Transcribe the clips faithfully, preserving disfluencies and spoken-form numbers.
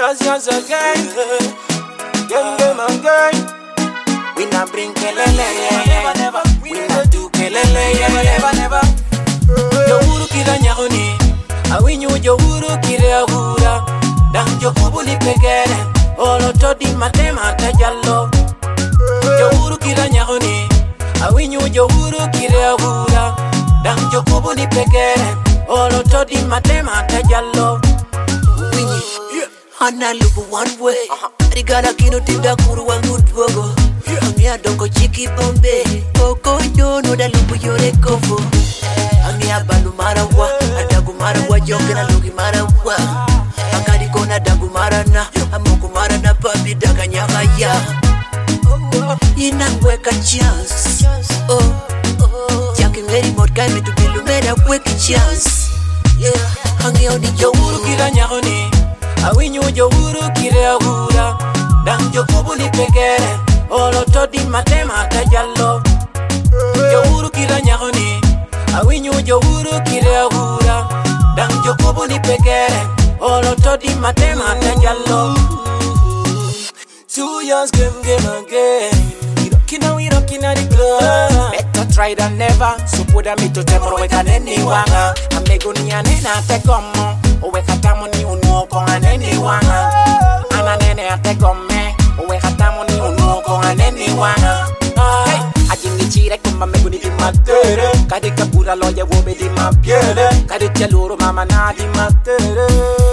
Yes, yes, again. Game, game, again. We not bring kelele, never, never. We not do kelele, never, never, never. Yo uru kira nyahoni, awinyu yo uru kira hura. Dan yo kubu ni pegere, olo todi matema tajalo. Yo uru kira nyahoni, awinyu yo uru kira hura. Dan yo kubu ni pegere, olo todi matema tajalo. Winyi, hana lubu one way. Rigala kino tinda kuru wangu dwogo. Amia dongo chiki bombe. Koko yo no da lubu yore kofo. Amia balu marawa, adagu marawa jonge na lugi marawa. Akari kona dagu marana, amoku marana papi daga nyaka ya. Inangweka chance. Oh, Jackie Mary Morgan me to bilu mera weka chance. Yeah, hangi oni jo uru kira nyahoni. Awinyu jo uru kira hura. Dan jo kubu ni pegere, olo todi matema tajalo. Jo uru kira nyahoni, awinyu jo uru kira hura. Dan jo kubu ni pegere, olo todi matema tajalo. Two years game, game again. We rockin' now, we rockin' at the club. Better try than never. So put a me to temper we can anyone. I'm megoni anena te como. Owe katamu ni unoko aneni wanga. Ana nene ate gome. Owe katamu ni unoko aneni wanga. Hey, ajingi chire kumba megoni di matere. Kade kapura loya wobe di mapiele. Kade chaluro mama na di matere.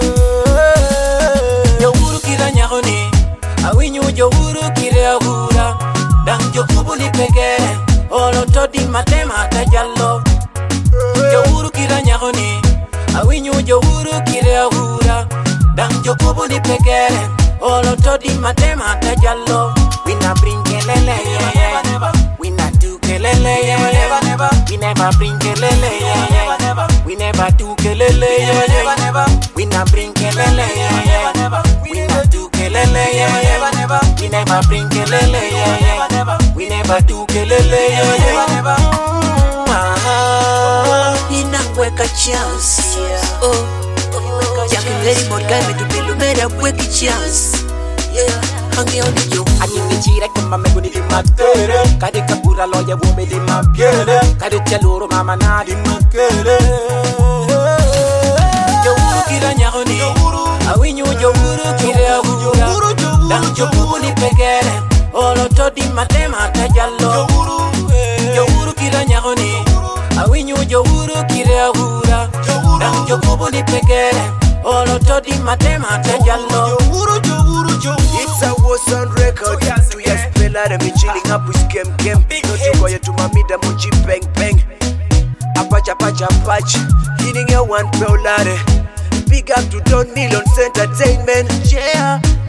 Yo uru kira nyahoni, awinyu yo uru kira hura. Dan yo kubu ni pegere, olo todi matema tajalo. Yo uru kira nyahoni, awinyu yo uru kira hura. Dan yo kubu ni pegere, olo todi matema tajalo. We na bring kelele, yeah. We na do kelele, yeah. We never bring kelele, yeah. We never do kelele, yeah. We na bring kelele, yeah. We na do kelele, yeah. We never bring kelele, yeah. We never do kelele, yeah. Inangweka chance, oh. Jackie Mary Morgan me to bilu mera weka chance, yeah. Hangi oni yo ajingi chire kumba meguni di matere. Kade kapura loya wobe di mapiele. Kade chaluro mama na di makele. Yo uru kira nyahoni, awinyu yo uru kira hura. Dan yo kubu ni pegere, olo todi matema tajalo. Yo uru kira nyahoni, awinyu yo uru kira hura. Dan yo kubu ni pegere, olo todi matema tajalo. It's a was on record. Two years later, me chilling up with Kem Kem. No to go to Mamida Mochi Bang Bang. Apacha Pacha Patch. Hitting a one pelare. Big up to Don Millions Entertainment. Yeah.